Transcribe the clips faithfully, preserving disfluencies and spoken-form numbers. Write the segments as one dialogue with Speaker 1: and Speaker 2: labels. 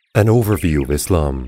Speaker 1: An overview of Islam.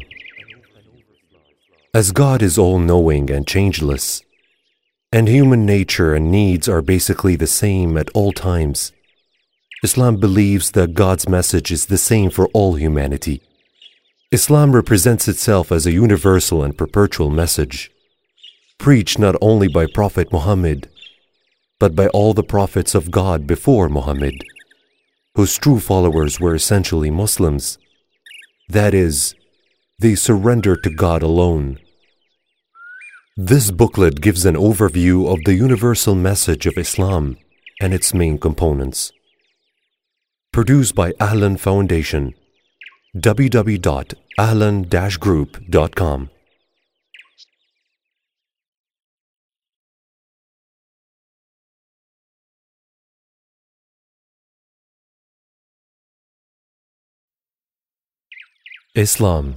Speaker 1: As God is all-knowing and changeless, and human nature and needs are basically the same at all times, Islam believes that God's message is the same for all humanity. Islam represents itself as a universal and perpetual message, preached not only by Prophet Muhammad, but by all the prophets of God before Muhammad, whose true followers were essentially Muslims. That is, they surrender to God alone. This booklet gives an overview of the universal message of Islam and its main components. Produced by Ahlan Foundation. w w w dot ahlan dash group dot com. Islam.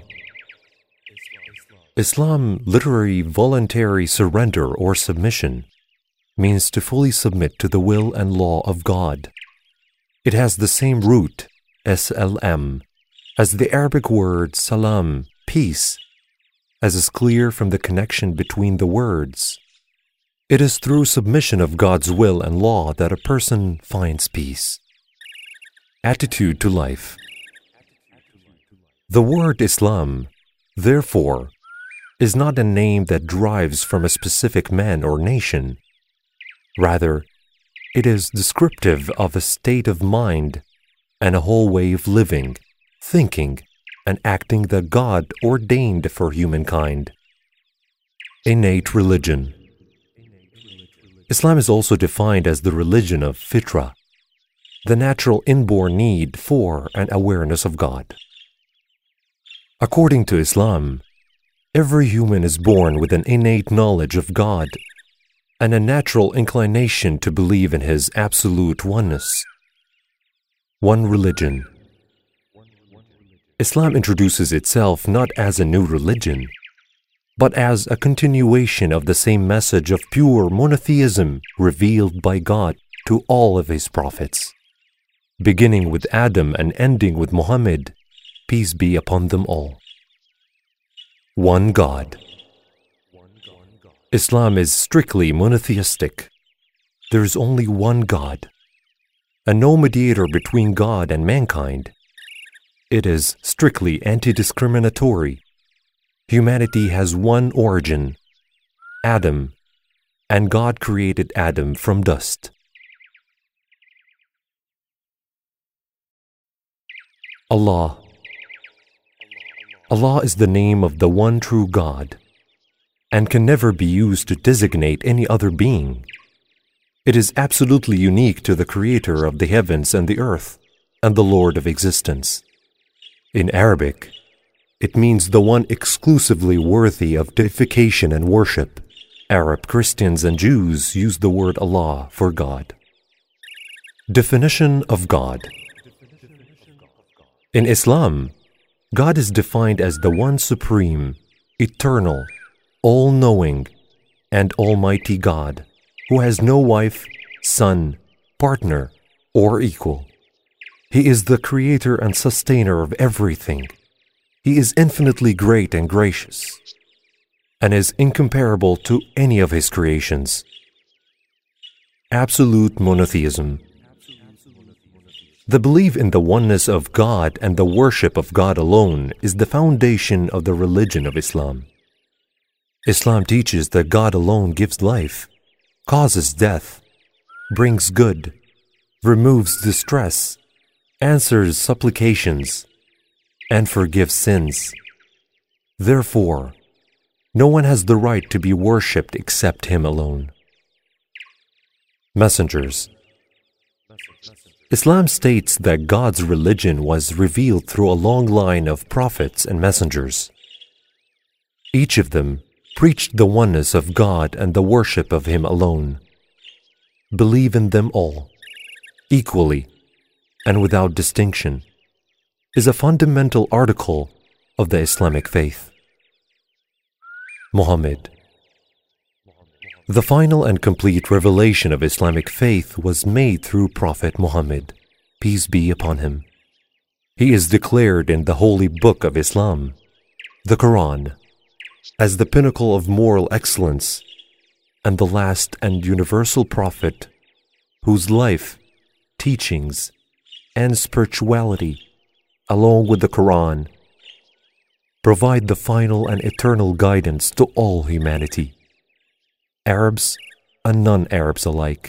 Speaker 1: Islam, literally voluntary surrender or submission, means to fully submit to the will and law of God. It has the same root, S L M, as the Arabic word salam, peace, as is clear from the connection between the words. It is through submission of God's will and law that a person finds peace. Attitude to life. The word Islam, therefore, is not a name that derives from a specific man or nation. Rather, it is descriptive of a state of mind and a whole way of living, thinking, and acting that God ordained for humankind. Innate religion. Islam is also defined as the religion of fitra, the natural inborn need for and awareness of God. According to Islam, every human is born with an innate knowledge of God and a natural inclination to believe in His absolute oneness. One religion. Islam introduces itself not as a new religion, but as a continuation of the same message of pure monotheism revealed by God to all of His prophets, beginning with Adam and ending with Muhammad, peace be upon them all. One God. Islam is strictly monotheistic. There is only one God, and no mediator between God and mankind. It is strictly anti-discriminatory. Humanity has one origin, Adam, and God created Adam from dust. Allah. Allah is the name of the one true God and can never be used to designate any other being. It is absolutely unique to the Creator of the heavens and the earth and the Lord of existence. In Arabic, it means the one exclusively worthy of deification and worship. Arab Christians and Jews use the word Allah for God. Definition of God. In Islam, God is defined as the one supreme, eternal, all-knowing, and almighty God, who has no wife, son, partner, or equal. He is the creator and sustainer of everything. He is infinitely great and gracious, and is incomparable to any of His creations. Absolute monotheism. The belief in the oneness of God and the worship of God alone is the foundation of the religion of Islam. Islam teaches that God alone gives life, causes death, brings good, removes distress, answers supplications, and forgives sins. Therefore, no one has the right to be worshipped except Him alone. Messengers. Islam states that God's religion was revealed through a long line of prophets and messengers. Each of them preached the oneness of God and the worship of Him alone. Believe in them all, equally and without distinction, is a fundamental article of the Islamic faith. Muhammad. The final and complete revelation of Islamic faith was made through Prophet Muhammad, peace be upon him. He is declared in the Holy Book of Islam, the Quran, as the pinnacle of moral excellence and the last and universal prophet whose life, teachings, and spirituality, along with the Quran, provide the final and eternal guidance to all humanity, Arabs and non-Arabs alike.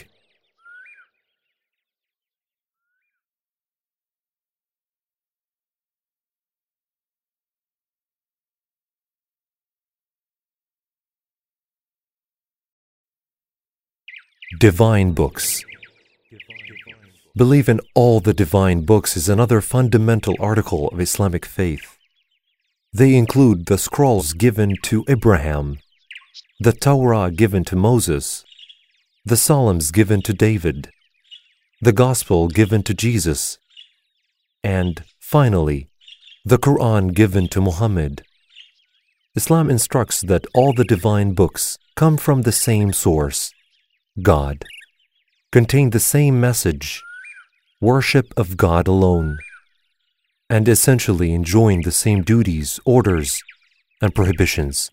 Speaker 1: Divine books. Belief in all the divine books is another fundamental article of Islamic faith. They include the scrolls given to Abraham, the Torah given to Moses, the Psalms given to David, the Gospel given to Jesus, and, finally, the Quran given to Muhammad. Islam instructs that all the divine books come from the same source, God, contain the same message, worship of God alone, and essentially enjoin the same duties, orders, and prohibitions.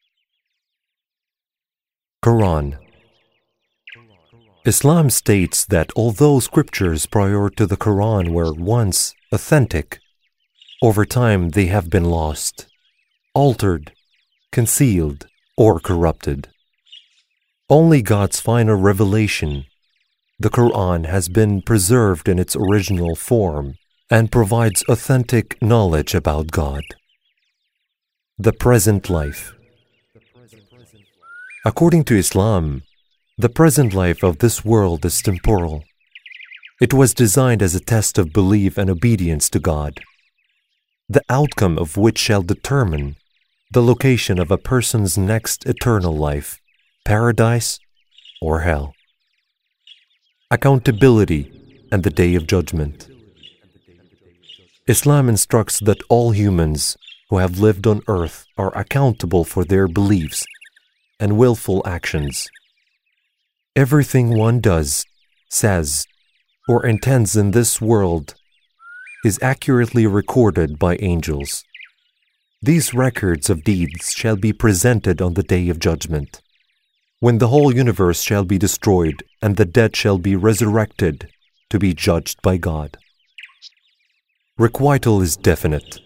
Speaker 1: Quran. Islam states that although scriptures prior to the Quran were once authentic, over time they have been lost, altered, concealed, or corrupted. Only God's final revelation, the Quran, has been preserved in its original form and provides authentic knowledge about God. The present life. According to Islam, the present life of this world is temporal. It was designed as a test of belief and obedience to God, the outcome of which shall determine the location of a person's next eternal life, paradise or hell. Accountability and the Day of Judgment. Islam instructs that all humans who have lived on earth are accountable for their beliefs and willful actions. Everything one does, says, or intends in this world is accurately recorded by angels. These records of deeds shall be presented on the Day of Judgment, when the whole universe shall be destroyed and the dead shall be resurrected to be judged by God. Requital is definite.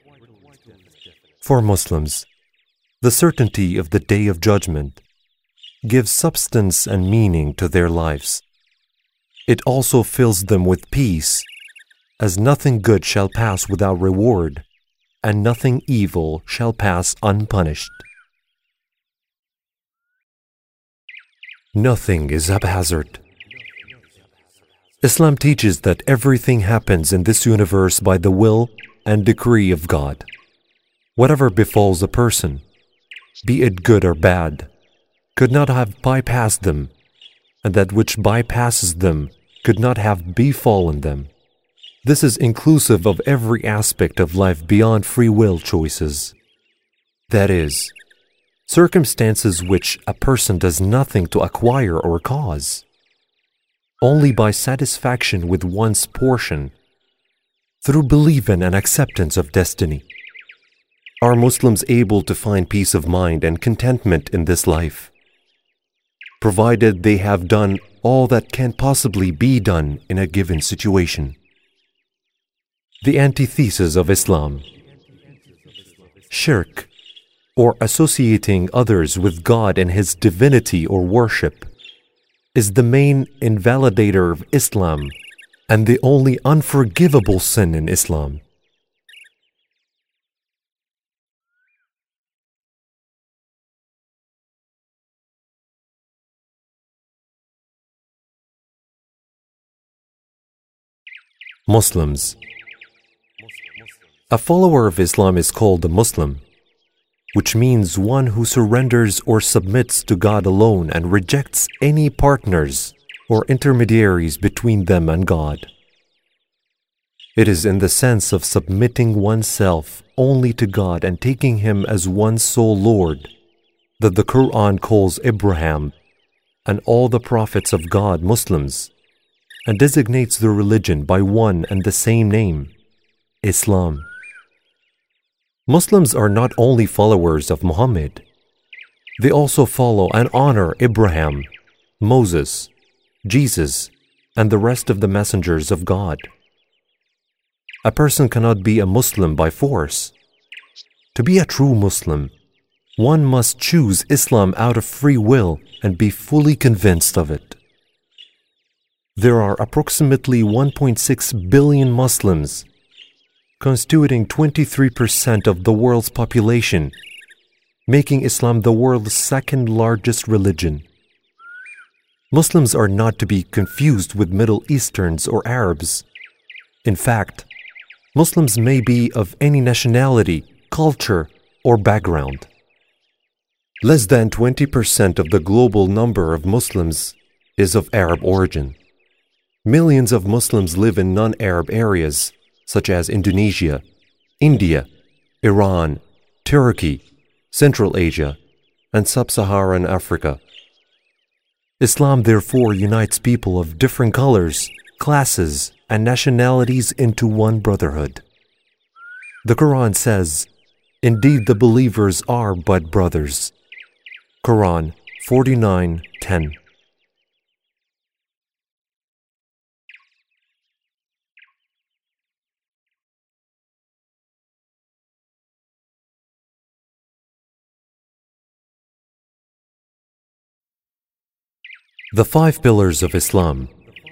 Speaker 1: For Muslims, the certainty of the Day of Judgment gives substance and meaning to their lives. It also fills them with peace, as nothing good shall pass without reward, and nothing evil shall pass unpunished. Nothing is haphazard. Islam teaches that everything happens in this universe by the will and decree of God. Whatever befalls a person, be it good or bad, could not have bypassed them, and that which bypasses them could not have befallen them. This is inclusive of every aspect of life beyond free will choices. That is, circumstances which a person does nothing to acquire or cause. Only by satisfaction with one's portion, through belief in and acceptance of destiny, are Muslims able to find peace of mind and contentment in this life, provided they have done all that can possibly be done in a given situation. The antithesis of Islam. Shirk, or associating others with God and His divinity or worship, is the main invalidator of Islam and the only unforgivable sin in Islam. Muslims. A follower of Islam is called a Muslim, which means one who surrenders or submits to God alone and rejects any partners or intermediaries between them and God. It is in the sense of submitting oneself only to God and taking Him as one's sole Lord that the Quran calls Abraham and all the prophets of God Muslims, and designates their religion by one and the same name, Islam. Muslims are not only followers of Muhammad, they also follow and honor Abraham, Moses, Jesus, and the rest of the messengers of God. A person cannot be a Muslim by force. To be a true Muslim, one must choose Islam out of free will and be fully convinced of it. There are approximately one point six billion Muslims, constituting twenty-three percent of the world's population, making Islam the world's second largest religion. Muslims are not to be confused with Middle Easterns or Arabs. In fact, Muslims may be of any nationality, culture, or background. Less than twenty percent of the global number of Muslims is of Arab origin. Millions of Muslims live in non-Arab areas such as Indonesia, India, Iran, Turkey, Central Asia, and Sub-Saharan Africa. Islam therefore unites people of different colors, classes, and nationalities into one brotherhood. The Quran says, "Indeed the believers are but brothers." Quran forty-nine ten. The five pillars of Islam.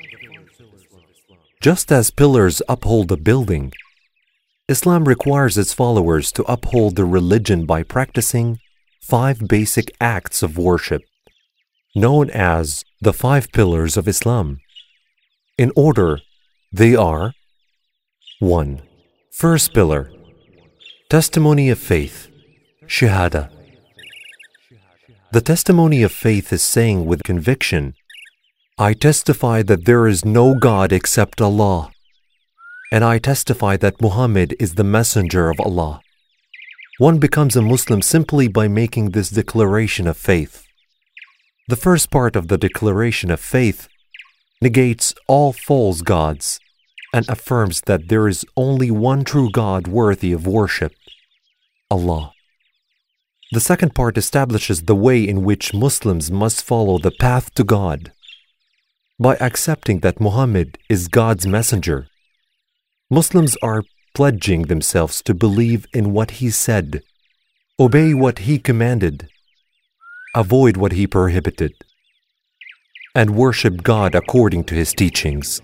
Speaker 1: Just as pillars uphold a building, Islam requires its followers to uphold their religion by practicing five basic acts of worship, known as the five pillars of Islam. In order, they are: one. First pillar, testimony of faith, Shahada. The testimony of faith is saying with conviction, "I testify that there is no God except Allah, and I testify that Muhammad is the messenger of Allah." One becomes a Muslim simply by making this declaration of faith. The first part of the declaration of faith negates all false gods and affirms that there is only one true God worthy of worship, Allah. The second part establishes the way in which Muslims must follow the path to God. By accepting that Muhammad is God's messenger, Muslims are pledging themselves to believe in what he said, obey what he commanded, avoid what he prohibited, and worship God according to his teachings.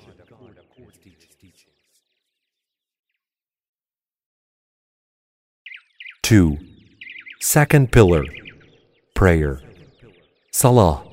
Speaker 1: Two. Second pillar, prayer, Salah.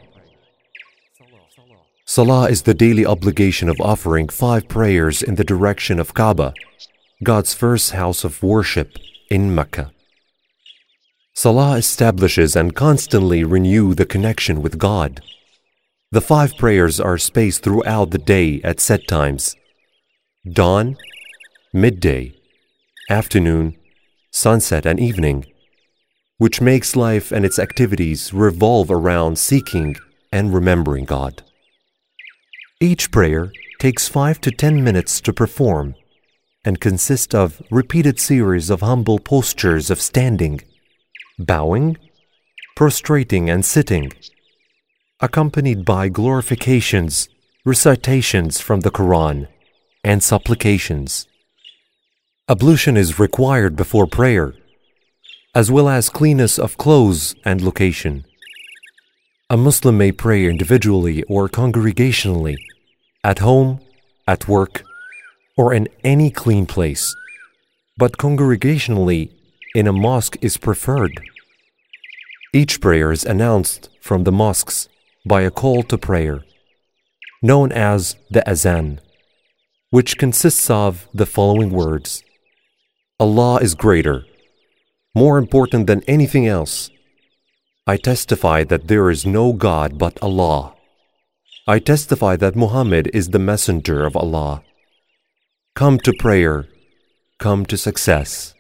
Speaker 1: Salah is the daily obligation of offering five prayers in the direction of Kaaba, God's first house of worship in Mecca. Salah establishes and constantly renews the connection with God. The five prayers are spaced throughout the day at set times: dawn, midday, afternoon, sunset, and evening, which makes life and its activities revolve around seeking and remembering God. Each prayer takes five to ten minutes to perform and consists of repeated series of humble postures of standing, bowing, prostrating, and sitting, accompanied by glorifications, recitations from the Quran, and supplications. Ablution is required before prayer, as well as cleanness of clothes and location. A Muslim may pray individually or congregationally, at home, at work, or in any clean place, but congregationally in a mosque is preferred. Each prayer is announced from the mosques by a call to prayer, known as the Azan, which consists of the following words: Allah is greater, more important than anything else. I testify that there is no God but Allah. I testify that Muhammad is the messenger of Allah. Come to prayer, come to success.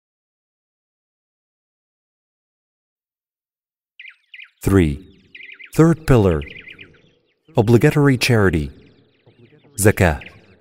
Speaker 1: Three. Third pillar, obligatory charity, zakah.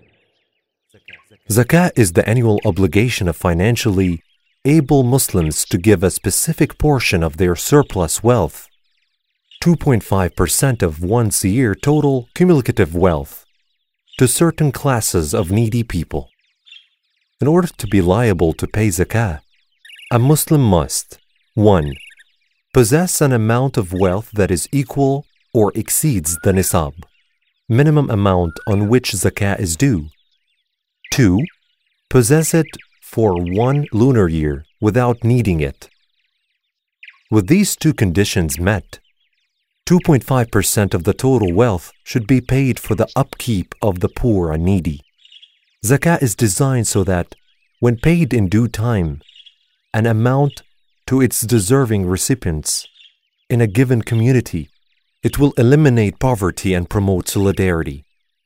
Speaker 1: Zakah is the annual obligation of financially able Muslims to give a specific portion of their surplus wealth, two point five percent of one's year total cumulative wealth, to certain classes of needy people. In order to be liable to pay zakah, a Muslim must one. Possess an amount of wealth that is equal or exceeds the nisab, minimum amount on which zakah is due. two. Possess it for one lunar year without needing it. With these two conditions met, two point five percent of the total wealth should be paid for the upkeep of the poor and needy. Zakah is designed so that, when paid in due time, an amount to its deserving recipients in a given community, it will eliminate poverty and promote solidarity.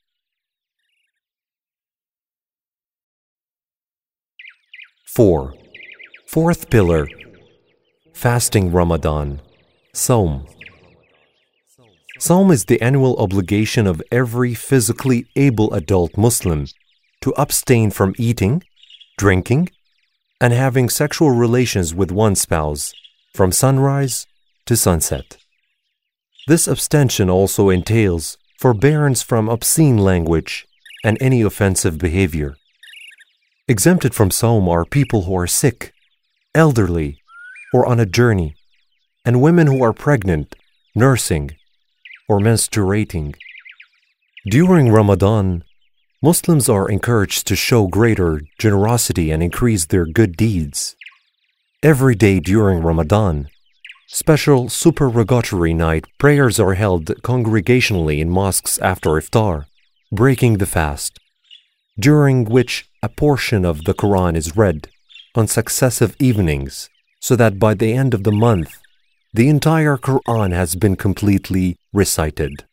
Speaker 1: Four. Fourth pillar, fasting Ramadan, Sawm. Sawm is the annual obligation of every physically able adult Muslim to abstain from eating, drinking, and having sexual relations with one spouse from sunrise to sunset. This abstention also entails forbearance from obscene language and any offensive behavior. Exempted from Sawm are people who are sick, elderly, or on a journey, and women who are pregnant, nursing, or menstruating. During Ramadan, Muslims are encouraged to show greater generosity and increase their good deeds. Every day during Ramadan, special supererogatory night prayers are held congregationally in mosques after iftar, breaking the fast, during which a portion of the Quran is read on successive evenings, so that by the end of the month, the entire Quran has been completely recited.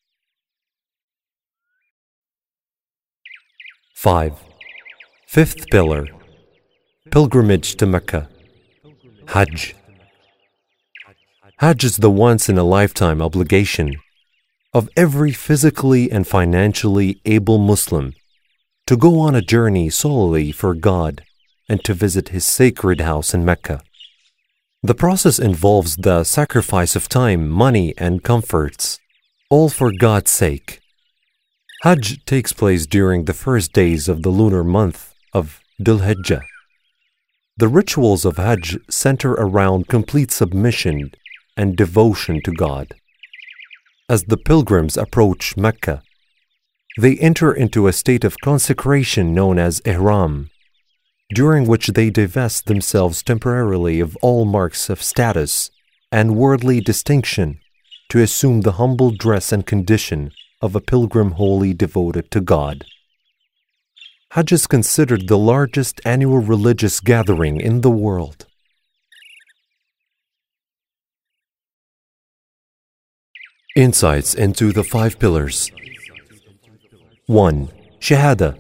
Speaker 1: Five. Fifth pillar, pilgrimage to Mecca, Hajj. Hajj is the once-in-a-lifetime obligation of every physically and financially able Muslim to go on a journey solely for God and to visit His sacred house in Mecca. The process involves the sacrifice of time, money, and comforts, all for God's sake. Hajj takes place during the first days of the lunar month of Dhul Hijjah. The rituals of Hajj center around complete submission and devotion to God. As the pilgrims approach Mecca, they enter into a state of consecration known as Ihram, during which they divest themselves temporarily of all marks of status and worldly distinction to assume the humble dress and condition of a pilgrim wholly devoted to God. Hajj is considered the largest annual religious gathering in the world. Insights into the five pillars. one. Shahada.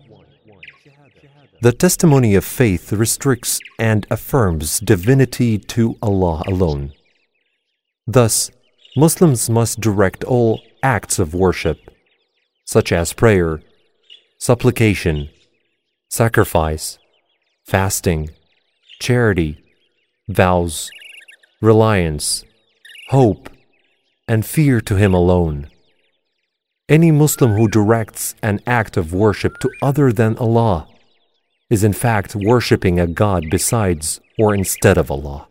Speaker 1: The testimony of faith restricts and affirms divinity to Allah alone. Thus, Muslims must direct all acts of worship, such as prayer, supplication, sacrifice, fasting, charity, vows, reliance, hope, and fear to Him alone. Any Muslim who directs an act of worship to other than Allah is in fact worshipping a God besides or instead of Allah.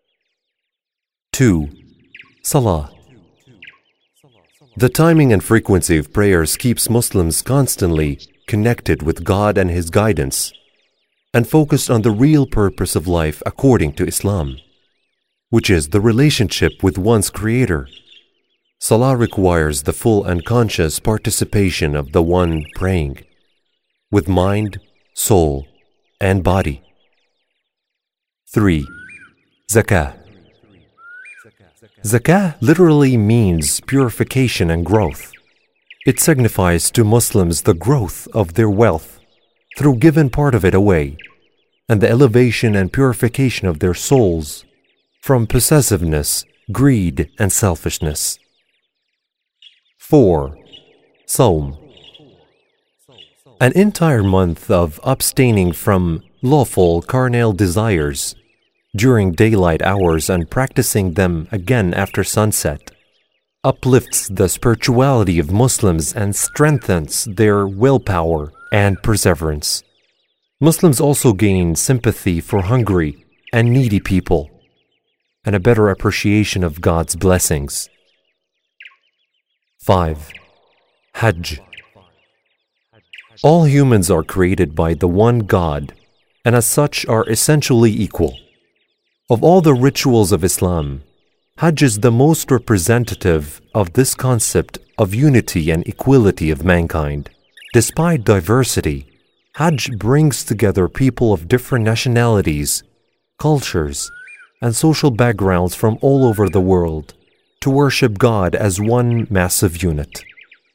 Speaker 1: two. Salah. The timing and frequency of prayers keeps Muslims constantly connected with God and His guidance and focused on the real purpose of life according to Islam, which is the relationship with one's Creator. Salah requires the full and conscious participation of the one praying, with mind, soul, and body. three. Zakah. Zakah literally means purification and growth. It signifies to Muslims the growth of their wealth through giving part of it away, and the elevation and purification of their souls from possessiveness, greed, and selfishness. four. Sawm. An entire month of abstaining from lawful carnal desires during daylight hours and practicing them again after sunset uplifts the spirituality of Muslims and strengthens their willpower and perseverance. Muslims also gain sympathy for hungry and needy people and a better appreciation of God's blessings. five. Hajj. All humans are created by the one God and as such are essentially equal. Of all the rituals of Islam, Hajj is the most representative of this concept of unity and equality of mankind. Despite diversity, Hajj brings together people of different nationalities, cultures, and social backgrounds from all over the world to worship God as one massive unit.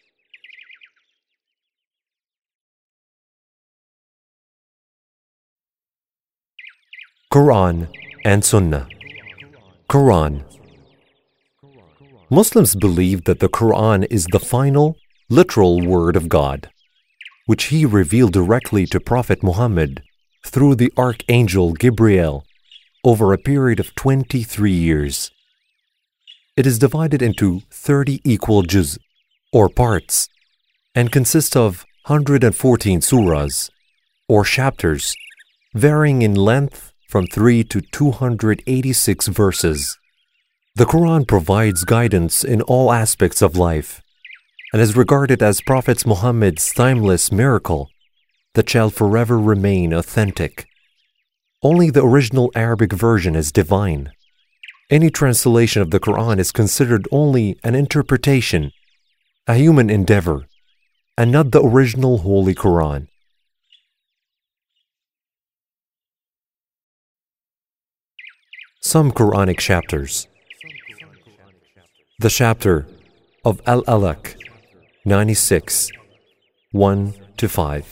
Speaker 1: Quran and Sunnah. Quran. Muslims believe that the Quran is the final, literal word of God, which He revealed directly to Prophet Muhammad through the Archangel Gabriel over a period of twenty-three years. It is divided into thirty equal juz, or parts, and consists of one hundred fourteen surahs, or chapters, varying in length from three to two hundred eighty-six verses. The Quran provides guidance in all aspects of life and is regarded as Prophet Muhammad's timeless miracle that shall forever remain authentic. Only the original Arabic version is divine. Any translation of the Quran is considered only an interpretation, a human endeavor, and not the original Holy Quran. Some Quranic chapters. The chapter of Al-Alaq, ninety-six, one to five.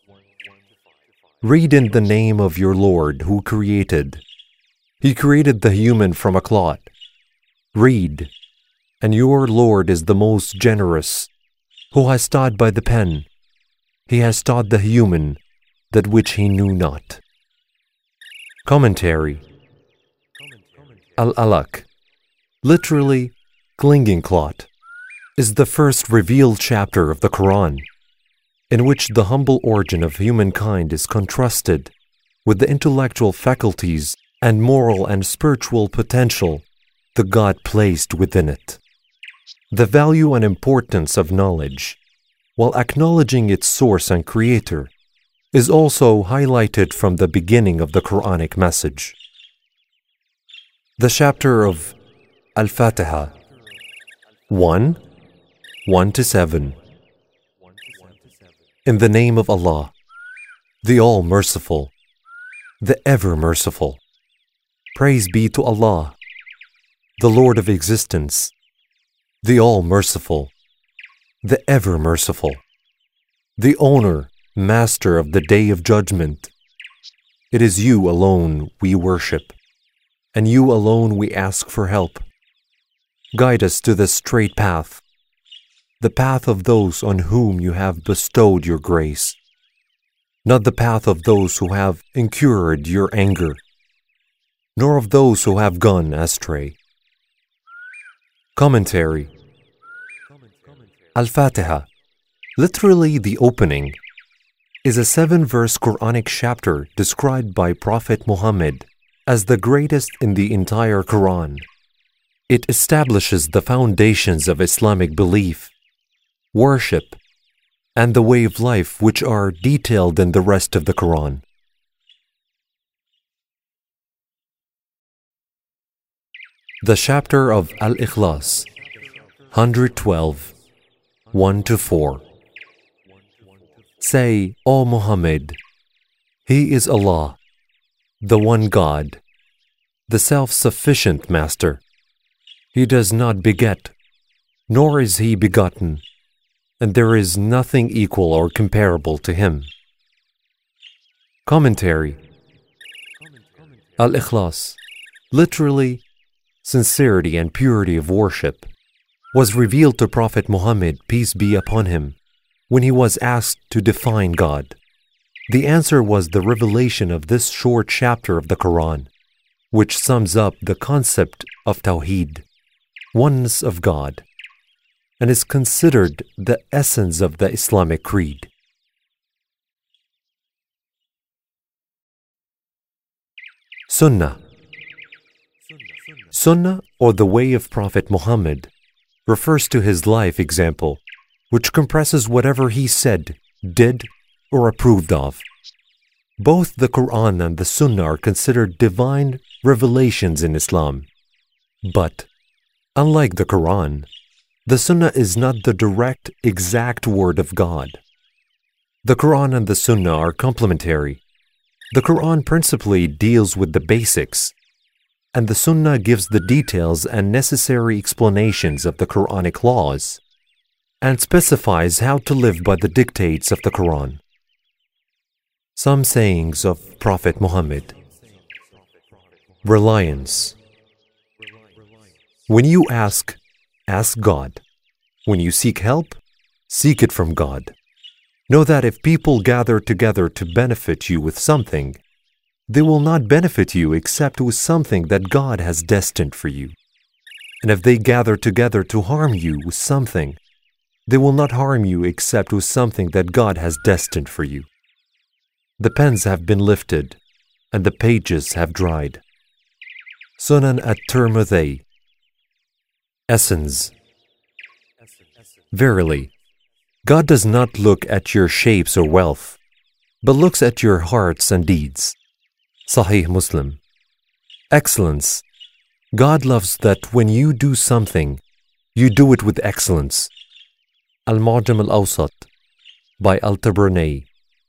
Speaker 1: Read in the name of your Lord who created. He created the human from a clot. Read, and your Lord is the most generous, who has taught by the pen. He has taught the human that which he knew not. Commentary. Al-Alaq, literally clinging clot, is the first revealed chapter of the Quran, in which the humble origin of humankind is contrasted with the intellectual faculties and moral and spiritual potential that God placed within it. The value and importance of knowledge, while acknowledging its source and creator, is also highlighted from the beginning of the Quranic message. The chapter of Al-Fatiha, one, one to seven. In the name of Allah, the All-Merciful, the Ever-Merciful. Praise be to Allah, the Lord of existence, the All-Merciful, the Ever-Merciful, the Owner, Master of the Day of Judgment. It is you alone we worship, and you alone we ask for help. Guide us to the straight path, the path of those on whom you have bestowed your grace, not the path of those who have incurred your anger, nor of those who have gone astray. Commentary. Al-Fatiha, literally the opening, is a seven-verse Quranic chapter described by Prophet Muhammad as the greatest in the entire Quran. It establishes the foundations of Islamic belief, worship, and the way of life which are detailed in the rest of the Quran. The chapter of Al-Ikhlas, one hundred twelve, one to four. Say, O Muhammad, He is Allah, the one God, the self-sufficient Master. He does not beget, nor is He begotten, and there is nothing equal or comparable to Him. Commentary. Al-Ikhlas, literally, sincerity and purity of worship, was revealed to Prophet Muhammad, peace be upon him, when he was asked to define God. The answer was the revelation of this short chapter of the Quran, which sums up the concept of Tawheed, oneness of God, and is considered the essence of the Islamic creed. Sunnah. Sunnah, or the way of Prophet Muhammad, refers to his life example, which compresses whatever he said, did, or approved of. Both the Quran and the Sunnah are considered divine revelations in Islam. But, unlike the Quran, the Sunnah is not the direct, exact word of God. The Quran and the Sunnah are complementary. The Quran principally deals with the basics, and the Sunnah gives the details and necessary explanations of the Quranic laws, and specifies how to live by the dictates of the Quran. Some sayings of Prophet Muhammad. Reliance. When you ask, ask God. When you seek help, seek it from God. Know that if people gather together to benefit you with something, they will not benefit you except with something that God has destined for you. And if they gather together to harm you with something, they will not harm you except with something that God has destined for you. The pens have been lifted, and the pages have dried. Sunan at-Tirmidhi. Essence. Verily, God does not look at your shapes or wealth, but looks at your hearts and deeds. Sahih Muslim. Excellence. God loves that when you do something, you do it with excellence. Al-Mu'jam al-Awsat by Al-Tabarani.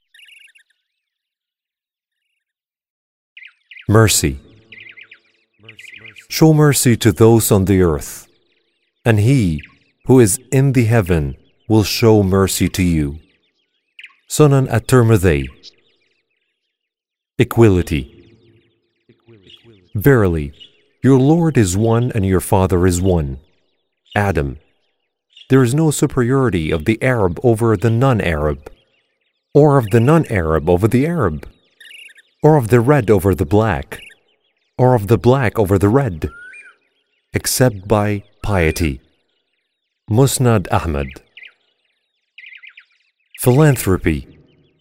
Speaker 1: Mercy. Show mercy to those on the earth, and He who is in the heaven will show mercy to you. Sunan at-Tirmidhi. Equality. Verily, your Lord is one and your Father is one, Adam. There is no superiority of the Arab over the non-Arab, or of the non-Arab over the Arab, or of the red over the black, or of the black over the red, except by piety. Musnad Ahmad. Philanthropy.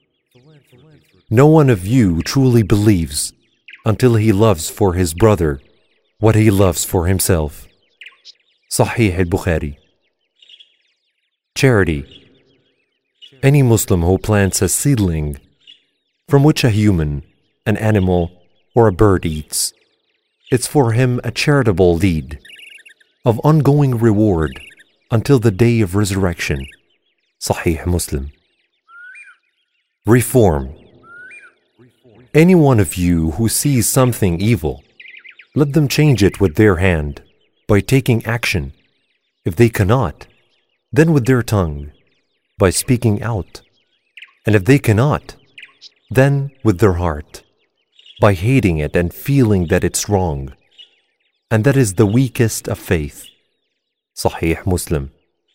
Speaker 1: No one of you truly believes until he loves for his brother what he loves for himself. Sahih al-Bukhari. Charity. Any Muslim who plants a seedling from which a human, an animal, or a bird eats, it's for him a charitable deed of ongoing reward until the day of resurrection. Sahih Muslim. Reform. Any one of you who sees something evil, let them change it with their hand by taking action. If they cannot, then with their tongue by speaking out. And if they cannot, then with their heart by hating it and feeling that it's wrong. And that is the weakest of faith. Sahih Muslim.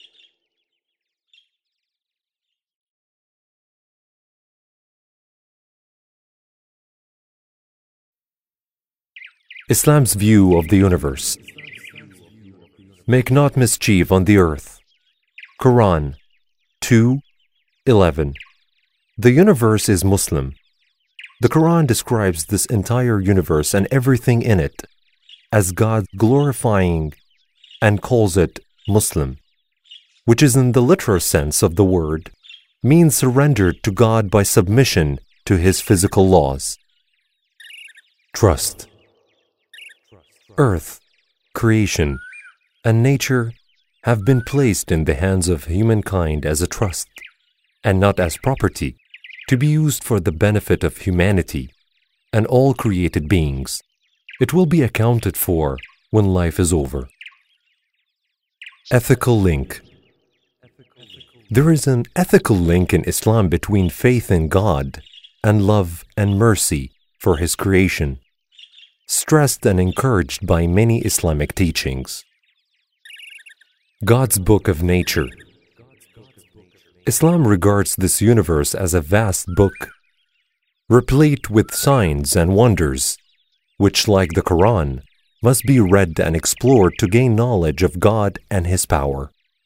Speaker 1: Islam's view of the universe. Make not mischief on the earth. Quran two eleven. The universe is Muslim. The Quran describes this entire universe and everything in it as God glorifying and calls it Muslim, which is in the literal sense of the word, means surrendered to God by submission to His physical laws. Trust. Earth, creation, and nature have been placed in the hands of humankind as a trust, and not as property, to be used for the benefit of humanity and all created beings. It will be accounted for when life is over. Ethical link. There is an ethical link in Islam between faith in God and love and mercy for His creation, stressed and encouraged by many Islamic teachings. God's book of nature. Islam regards this universe as a vast book, replete with signs and wonders, which, like the Quran, must be read and explored to gain knowledge of God and His power.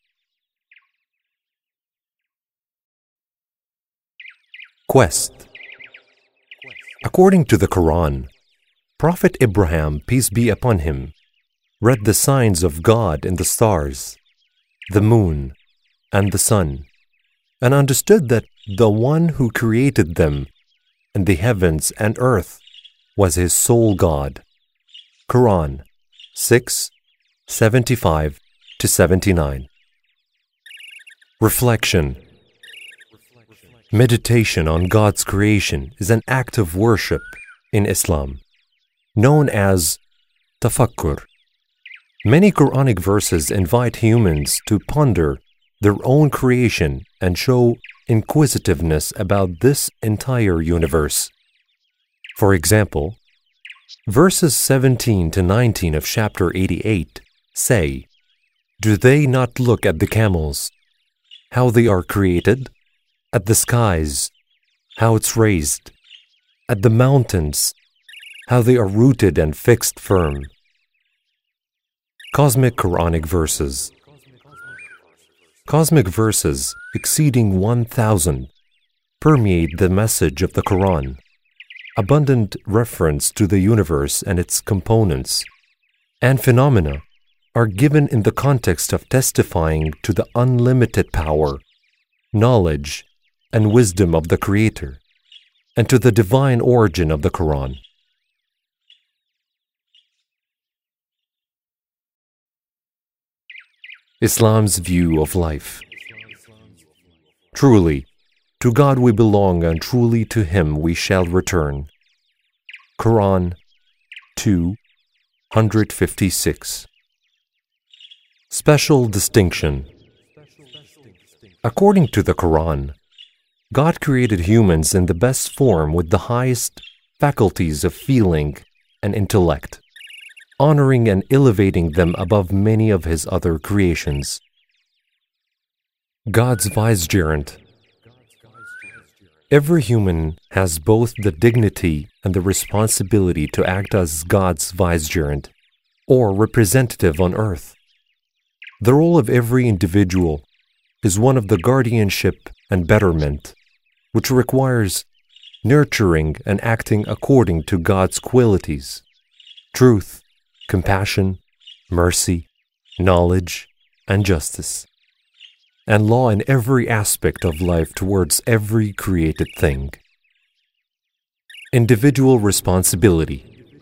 Speaker 1: Quest. According to the Quran, Prophet Abraham, peace be upon him, read the signs of God in the stars, the moon, and the sun, and understood that the one who created them and the heavens and earth was his sole God. Quran six, seventy-five to seventy-nine. Reflection. Meditation on God's creation is an act of worship in Islam, known as tafakkur. Many Quranic verses invite humans to ponder their own creation and show inquisitiveness about this entire universe. For example, verses seventeen to nineteen of chapter eighty-eight say, "Do they not look at the camels, how they are created? At the skies, how it's raised? At the mountains, how they are rooted and fixed firm?" Cosmic Quranic verses. Cosmic verses exceeding one thousand permeate the message of the Quran. Abundant reference to the universe and its components and phenomena are given in the context of testifying to the unlimited power, knowledge, and wisdom of the Creator, and to the divine origin of the Quran. Islam's view of life. Truly, to God we belong, and truly to Him we shall return. Quran two fifty-six. Special distinction. According to the Quran, God created humans in the best form with the highest faculties of feeling and intellect, honoring and elevating them above many of His other creations. God's vicegerent. Every human has both the dignity and the responsibility to act as God's vicegerent, or representative on earth. The role of every individual is one of the guardianship and betterment, which requires nurturing and acting according to God's qualities: truth, compassion, mercy, knowledge, and justice, and law in every aspect of life towards every created thing. Individual responsibility.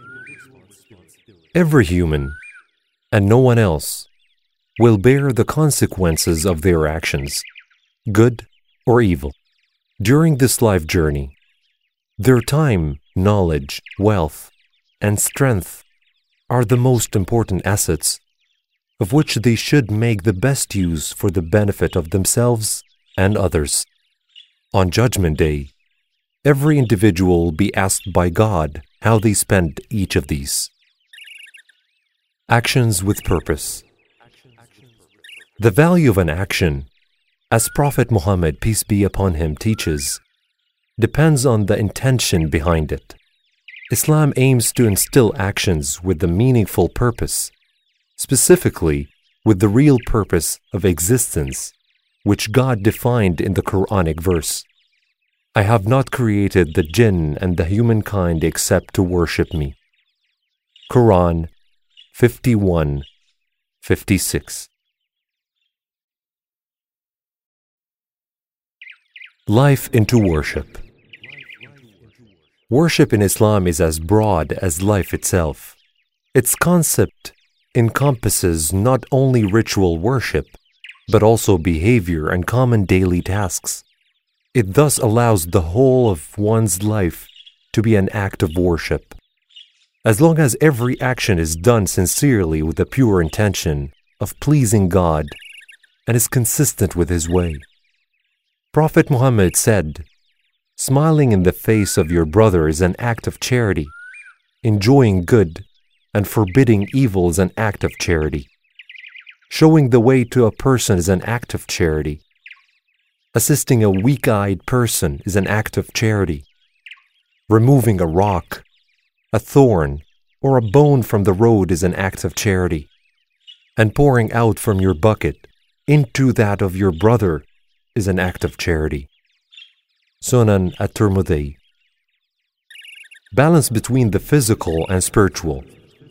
Speaker 1: Every human, and no one else, will bear the consequences of their actions, good or evil, during this life journey. Their time, knowledge, wealth, and strength are the most important assets, of which they should make the best use for the benefit of themselves and others. On Judgment Day, every individual will be asked by God how they spent each of these. Actions with purpose. The value of an action, as Prophet Muhammad, peace be upon him, teaches, depends on the intention behind it. Islam aims to instill actions with the meaningful purpose, specifically with the real purpose of existence, which God defined in the Quranic verse, "I have not created the jinn and the humankind except to worship me." Quran fifty-one fifty-six. Life into worship. Worship in Islam is as broad as life itself. Its concept encompasses not only ritual worship, but also behavior and common daily tasks. It thus allows the whole of one's life to be an act of worship, as long as every action is done sincerely with the pure intention of pleasing God and is consistent with His way. Prophet Muhammad said, "Smiling in the face of your brother is an act of charity. Enjoying good and forbidding evil is an act of charity. Showing the way to a person is an act of charity. Assisting a weak-eyed person is an act of charity. Removing a rock, a thorn, or a bone from the road is an act of charity. And pouring out from your bucket into that of your brother is an act of charity. Sunan at-Tirmidhi. Balance between the physical and spiritual.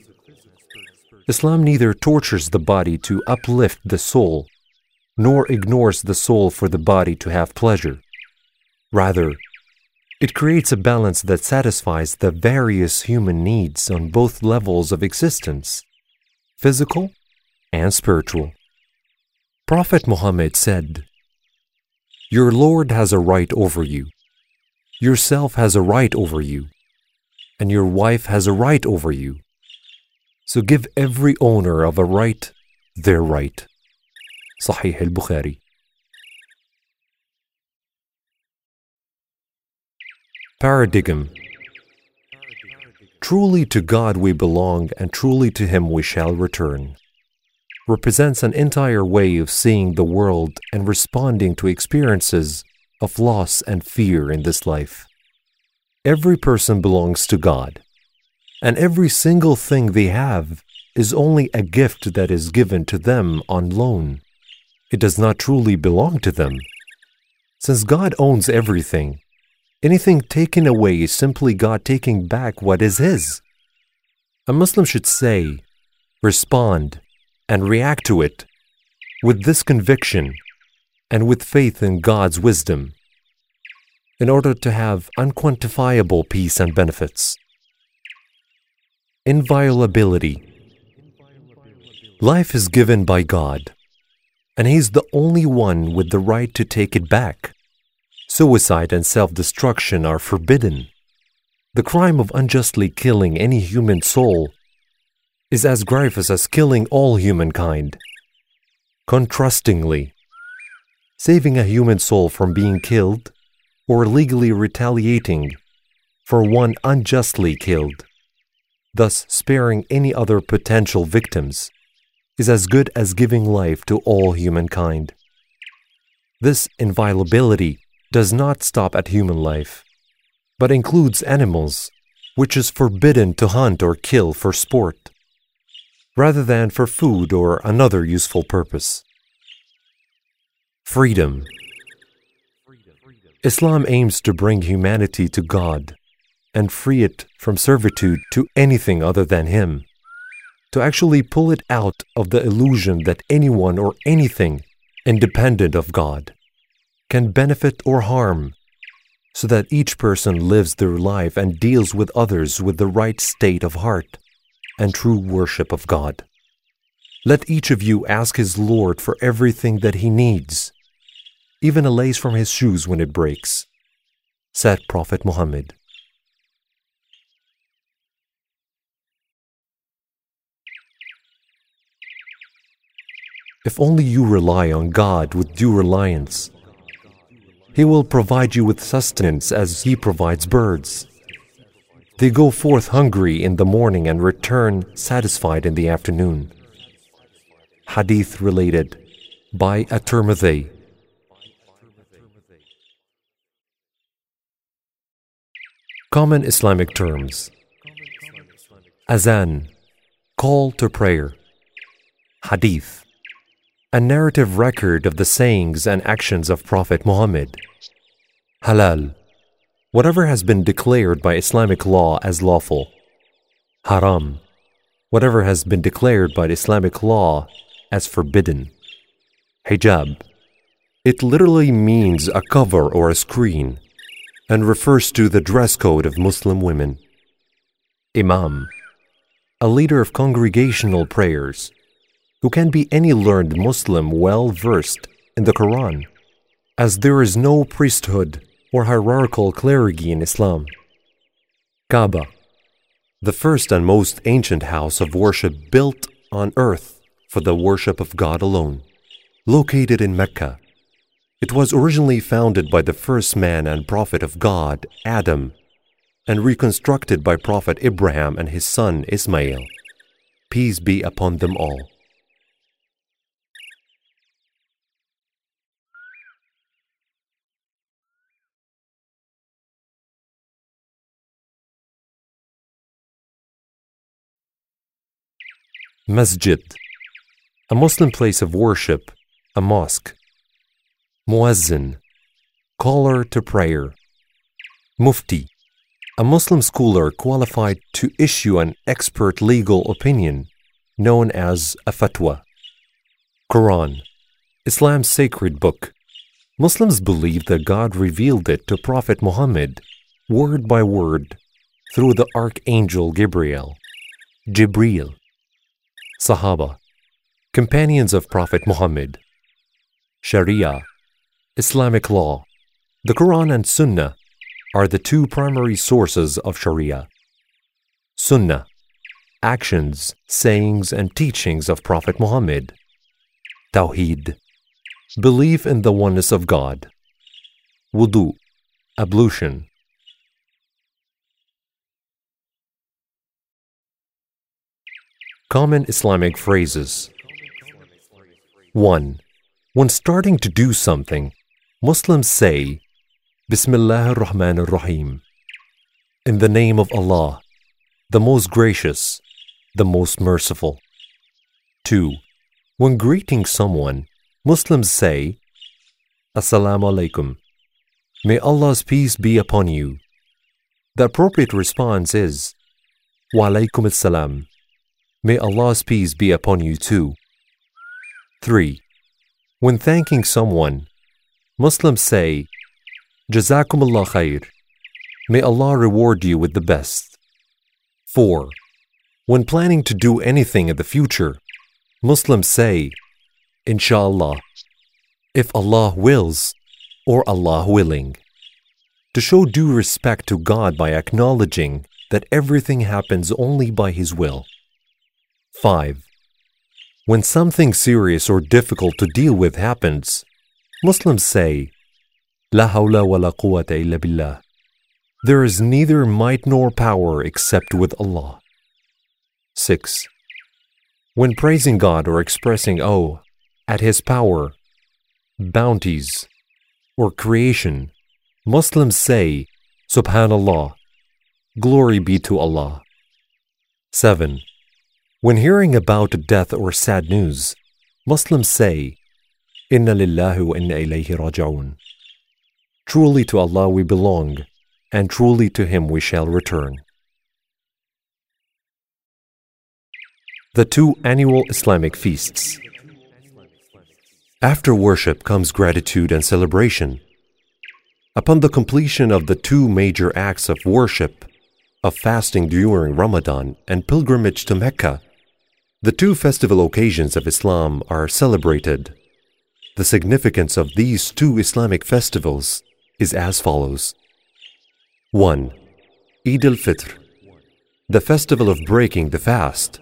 Speaker 1: Islam neither tortures the body to uplift the soul, nor ignores the soul for the body to have pleasure. Rather, it creates a balance that satisfies the various human needs on both levels of existence, physical and spiritual. Prophet Muhammad said, "Your Lord has a right over you, yourself has a right over you, and your wife has a right over you. So give every owner of a right their right." Sahih al-Bukhari. Paradigm. Truly to God we belong, and truly to Him we shall return, represents an entire way of seeing the world and responding to experiences of loss and fear in this life. Every person belongs to God, and every single thing they have is only a gift that is given to them on loan. It does not truly belong to them. Since God owns everything, anything taken away is simply God taking back what is His. A Muslim should say, respond, and react to it with this conviction and with faith in God's wisdom in order to have unquantifiable peace and benefits. Inviolability. Life is given by God, and He is the only one with the right to take it back. Suicide and self-destruction are forbidden. The crime of unjustly killing any human soul is as grievous as killing all humankind. Contrastingly, saving a human soul from being killed or legally retaliating for one unjustly killed, thus sparing any other potential victims, is as good as giving life to all humankind. This inviolability does not stop at human life, but includes animals, which is forbidden to hunt or kill for sport, rather than for food or another useful purpose. Freedom. Islam aims to bring humanity to God and free it from servitude to anything other than Him, to actually pull it out of the illusion that anyone or anything independent of God can benefit or harm, so that each person lives their life and deals with others with the right state of heart and true worship of God. Let each of you ask his Lord for everything that he needs, even a lace from his shoes when it breaks, said Prophet Muhammad. If only you rely on God with due reliance, He will provide you with sustenance as He provides birds. They go forth hungry in the morning and return satisfied in the afternoon. Hadith related by at-Tirmidhi. Common Islamic terms: Azan, call to prayer. Hadith, a narrative record of the sayings and actions of Prophet Muhammad. Halal, whatever has been declared by Islamic law as lawful. Haram, whatever has been declared by Islamic law as forbidden. Hijab, it literally means a cover or a screen and refers to the dress code of Muslim women. Imam, a leader of congregational prayers, who can be any learned Muslim well versed in the Quran, as there is no priesthood or hierarchical clergy in Islam. Kaaba, the first and most ancient house of worship built on earth for the worship of God alone, located in Mecca. It was originally founded by the first man and prophet of God, Adam, and reconstructed by Prophet Abraham and his son Ismail, peace be upon them all. Masjid, a Muslim place of worship, a mosque. Muazzin, caller to prayer. Mufti, a Muslim scholar qualified to issue an expert legal opinion, known as a fatwa. Quran, Islam's sacred book. Muslims believe that God revealed it to Prophet Muhammad, word by word, through the Archangel Gabriel. Jibreel. Sahaba, companions of Prophet Muhammad. Sharia, Islamic law. The Quran and Sunnah are the two primary sources of Sharia. Sunnah, actions, sayings, and teachings of Prophet Muhammad. Tawheed, belief in the oneness of God. Wudu, ablution. Common Islamic phrases. one. When starting to do something, Muslims say, Bismillah ar-Rahman ar-Rahim, in the name of Allah, the most gracious, the most merciful. two. When greeting someone, Muslims say, Assalamu alaikum, may Allah's peace be upon you. The appropriate response is, Wa alaikum as-salam, may Allah's peace be upon you too. three. When thanking someone, Muslims say, Jazakumullah khair, may Allah reward you with the best. four. When planning to do anything in the future, Muslims say, Inshallah, if Allah wills, or Allah willing, to show due respect to God by acknowledging that everything happens only by His will. five. When something serious or difficult to deal with happens, Muslims say, La hawla wa la quwwata illa billah. There is neither might nor power except with Allah. six. When praising God or expressing awe at His power, bounties, or creation, Muslims say, Subhanallah, glory be to Allah. seven. When hearing about death or sad news, Muslims say, Inna lillahi wa inna ilayhi raji'un. Truly to Allah we belong, and truly to Him we shall return. The two annual Islamic feasts. After worship comes gratitude and celebration. Upon the completion of the two major acts of worship, of fasting during Ramadan and pilgrimage to Mecca, the two festival occasions of Islam are celebrated. The significance of these two Islamic festivals is as follows. one. Eid al-Fitr, the festival of breaking the fast.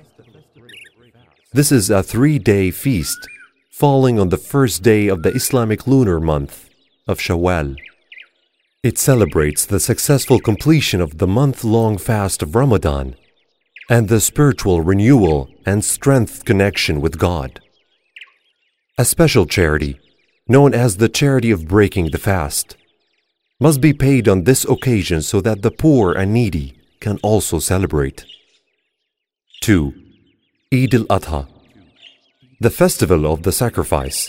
Speaker 1: This is a three-day feast falling on the first day of the Islamic lunar month of Shawwal. It celebrates the successful completion of the month-long fast of Ramadan and the spiritual renewal and strength connection with God. A special charity, known as the charity of breaking the fast, must be paid on this occasion so that the poor and needy can also celebrate. two. Eid al-Adha, the festival of the sacrifice.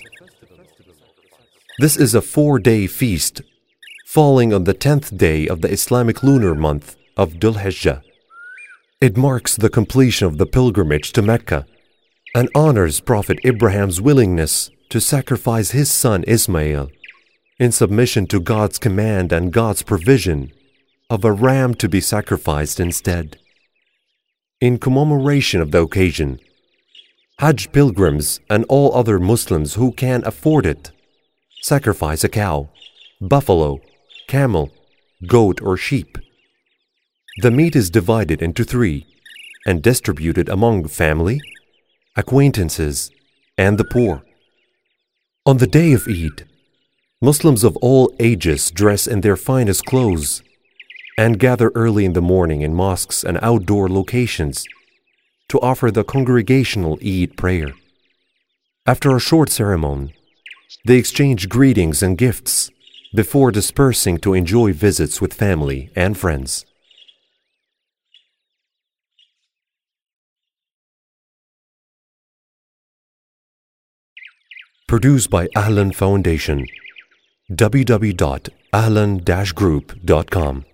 Speaker 1: This is a four-day feast falling on the tenth day of the Islamic lunar month of Dhul Hijjah. It marks the completion of the pilgrimage to Mecca and honors Prophet Abraham's willingness to sacrifice his son Ismail in submission to God's command and God's provision of a ram to be sacrificed instead. In commemoration of the occasion, Hajj pilgrims and all other Muslims who can afford it sacrifice a cow, buffalo, camel, goat, or sheep. The meat is divided into three and distributed among family, acquaintances, and the poor. On the day of Eid, Muslims of all ages dress in their finest clothes and gather early in the morning in mosques and outdoor locations to offer the congregational Eid prayer. After a short ceremony, they exchange greetings and gifts before dispersing to enjoy visits with family and friends. Produced by Ahlan Foundation. w w w dot ahlan dash group dot com